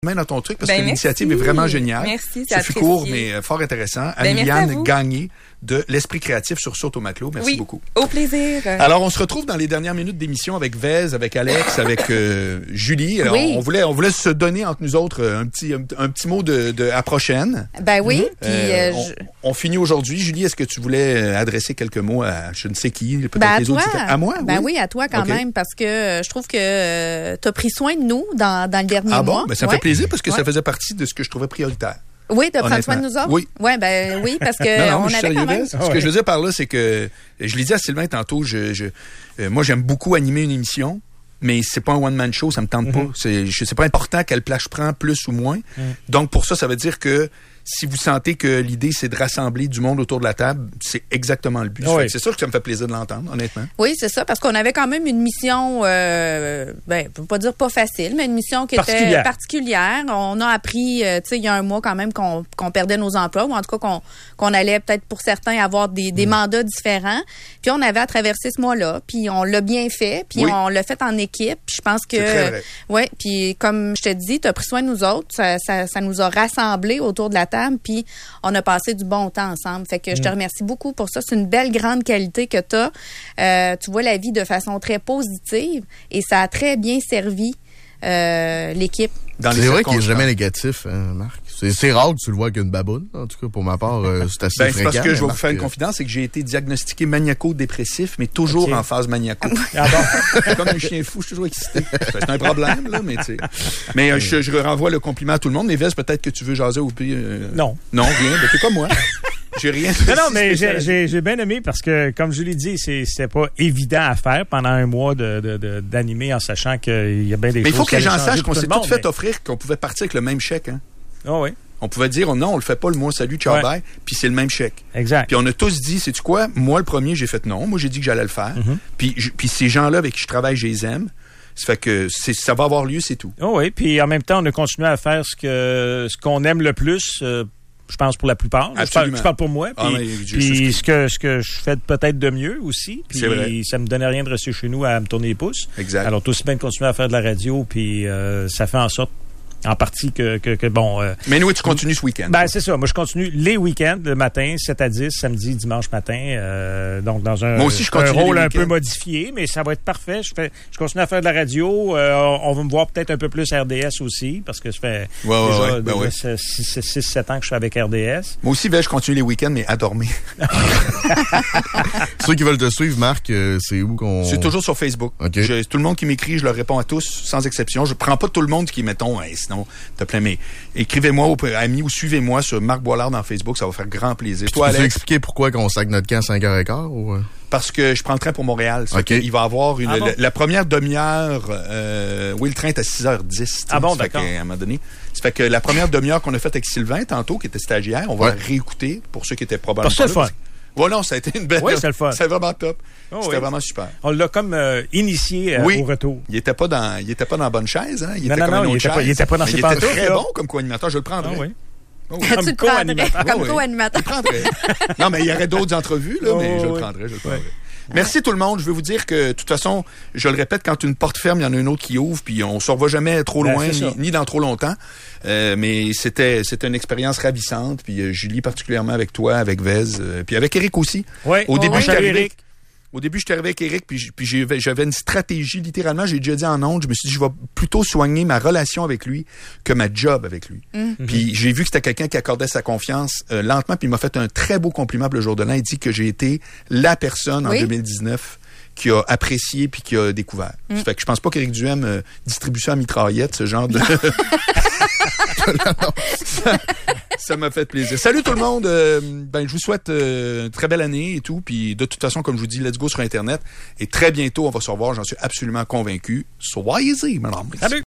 main dans ton truc parce que l'initiative est vraiment géniale. Merci, ça fut court, mais fort intéressant. Anne-Liliane Gagné de l'Esprit créatif sur Saut au Matelot. Merci beaucoup. Au plaisir. Alors, on se retrouve dans les dernières minutes d'émission avec Vez, avec Alex, avec Julie. Alors, on voulait se donner entre nous autres un petit mot de à prochaine. Ben oui. On finit aujourd'hui. Julie, est-ce que tu voulais adresser quelques mots à je ne sais qui, peut-être les autres? À moi? Ben oui, à toi quand même, parce que je trouve que tu as pris soin de nous dans le dernier mois. Ah bon? Ben, ça me fait plaisir parce que ça faisait partie de ce que je trouvais prioritaire. Oui, de prendre soin de nous autres? Oui. Ouais, ben oui, parce que on avait quand même... Ce que je veux dire par là, c'est que, je l'ai dit à Sylvain tantôt, moi, j'aime beaucoup animer une émission, mais c'est pas un one-man show, ça me tente pas. C'est pas important quelle place je prends, plus ou moins. Donc, pour ça veut dire que si vous sentez que l'idée, c'est de rassembler du monde autour de la table, c'est exactement le but. Oui. C'est sûr que ça me fait plaisir de l'entendre, honnêtement. Oui, c'est ça, parce qu'on avait quand même une mission, je peux pas dire pas facile, mais une mission qui était particulière. On a appris, il y a un mois quand même qu'on perdait nos emplois, ou en tout cas qu'on allait peut-être pour certains avoir des mandats différents. Puis on avait à traverser ce mois-là, puis on l'a bien fait, puis on l'a fait en équipe. Puis je pense que, puis comme je te dis, tu as pris soin de nous autres, ça nous a rassemblés autour de la table, puis on a passé du bon temps ensemble. Fait que je te remercie beaucoup pour ça. C'est une belle grande qualité que tu as. Tu vois la vie de façon très positive et ça a très bien servi l'équipe. C'est vrai qu'il n'est jamais négatif, Marc. C'est rare que tu le vois qu'une baboune. En tout cas, pour ma part, c'est assez fréquent. C'est parce que je vais vous faire une confidence, c'est que j'ai été diagnostiqué maniaco-dépressif, mais toujours en phase maniaco. Ah bon? Comme un chien fou, je suis toujours excité. C'est un problème, là, mais tu sais. Mais je renvoie le compliment à tout le monde. Mais Vez, peut-être que tu veux jaser ou puis... Non. Non, rien. Ben, t'es comme moi. J'ai rien. Non, mais j'ai bien aimé parce que, comme je l'ai dit, c'était pas évident à faire pendant un mois d'animer en sachant qu'il y a bien des choses. Mais il faut que les gens sachent qu'on s'est tout fait mais... offrir qu'on pouvait partir avec le même chèque, hein. Ah oui. On pouvait dire, non, on le fait pas, le mois salut, ciao, bye, puis c'est le même chèque. Exact. Puis on a tous dit, sais-tu quoi? Moi, le premier, j'ai fait non. Moi, j'ai dit que j'allais le faire. Puis ces gens-là avec qui je travaille, je les aime. Ça fait que ça va avoir lieu, c'est tout. Oh oui, puis en même temps, on a continué à faire ce qu'on aime le plus. Je pense pour la plupart. Je parle pour moi. Puis ce que je fais peut-être de mieux aussi. Puis ça me donnait rien de rester chez nous à me tourner les pouces. Exact. Alors, tout aussi bien de continuer à faire de la radio. Puis ça fait en sorte, en partie que bon... Mais nous, tu continues ce week-end. Ben, c'est ça. Moi, je continue les week-ends, le matin, 7 à 10, samedi, dimanche matin. Donc, dans un rôle un peu modifié, mais ça va être parfait. Je continue à faire de la radio. On va me voir peut-être un peu plus RDS aussi, parce que ça fait déjà 6-7 ans que je suis avec RDS. Moi aussi, je continue les week-ends, mais à dormir. Ceux qui veulent te suivre, Marc, c'est où qu'on... C'est toujours sur Facebook. Okay. Tout le monde qui m'écrit, je leur réponds à tous, sans exception. Je prends pas tout le monde qui, mettons, sinon, t'as plein, mais écrivez-moi aux amis ou suivez-moi sur Marc Boilard dans Facebook, ça va faire grand plaisir. Puis toi, tu peux expliquer pourquoi qu'on sac notre camp à 5h15 ou... Parce que je prends le train pour Montréal. Il va avoir la première demi-heure, le train est à 6h10. Ah bon, d'accord. À un moment donné. Ça fait que la première demi-heure qu'on a faite avec Sylvain, tantôt, qui était stagiaire, on va la réécouter pour ceux qui étaient probablement pas là. Voilà, ça a été une belle... Oui, c'est le fun. C'était vraiment top. C'était vraiment super. On l'a comme initié au retour. Il était pas dans la bonne chaise, hein. Il était pas dans ses pantoufles. Il était très bon comme co-animateur, je le prendrais. Tu le prendrais comme co-animateur. Non, mais il y aurait d'autres entrevues, là, mais je le prendrais. Merci tout le monde. Je veux vous dire que, de toute façon, je le répète, quand une porte ferme, il y en a une autre qui ouvre, puis on se revoit jamais trop loin, ni dans trop longtemps. Mais c'était une expérience ravissante. Puis Julie, particulièrement avec toi, avec Vez, puis avec Éric aussi. Au début, j'étais arrivé avec Éric, puis j'avais une stratégie, littéralement, j'ai déjà dit en ondes, je me suis dit, je vais plutôt soigner ma relation avec lui que ma job avec lui. Puis j'ai vu que c'était quelqu'un qui accordait sa confiance lentement, puis il m'a fait un très beau compliment le jour de l'an. Il dit que j'ai été la personne en 2019 qui a apprécié puis qui a découvert. Ça fait que je pense pas qu'Éric Duhem distribue ça à mitraillette, ce genre de... Ça m'a fait plaisir. Salut tout le monde. Je vous souhaite une très belle année et tout. Puis de toute façon, comme je vous dis, let's go sur Internet. Et très bientôt, on va se revoir. J'en suis absolument convaincu. Soyez-y, madame. Salut.